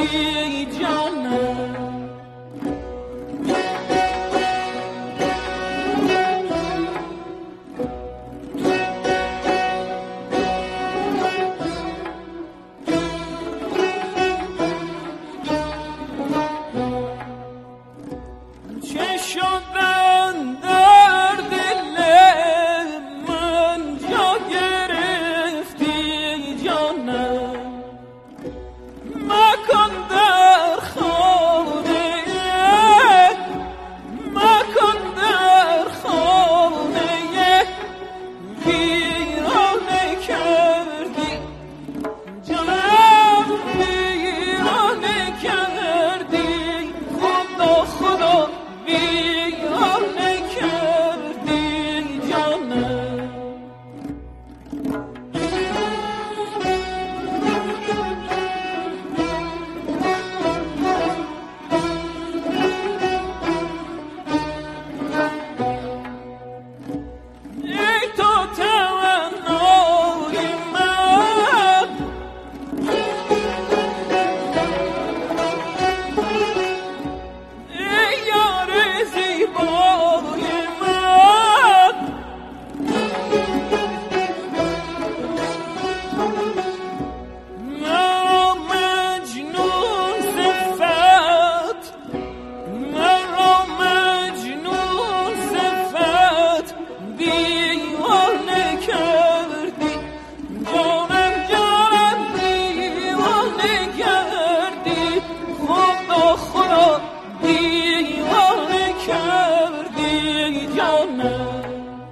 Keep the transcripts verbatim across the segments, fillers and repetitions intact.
کردی جانم. چه شدن در دل من جا گرفتی جانم. مکن در خانه مکن در خانه ویرانه کردی جانم. ویرانه کردی خدا خدا ویرانه کردی جانم. ای تو تمنای من، ای یار زیبای من، مرا مجنون صفت، مرا مجنون صفت دیوانه کردی جانم. جانم دیوانه کردی خدا خدا دیوانه کردی جانم.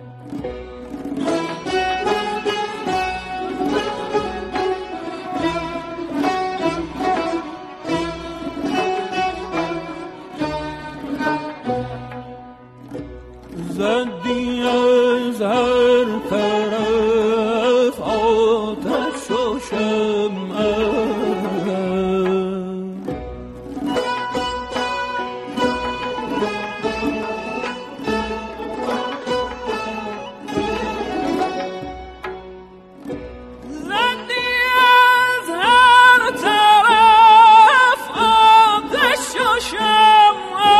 زدی از هر طرف آتش و شمع، زدی از هر طرف آتش و شمع.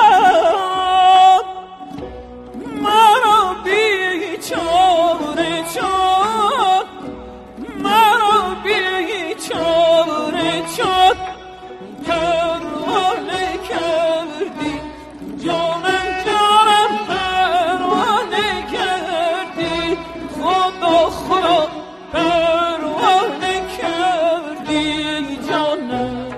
مرا بیچاره چون، مرا بیچاره چون پروانه کردی جانم. جانم پروانه کردی خدا خدا پروانه کردی جانم.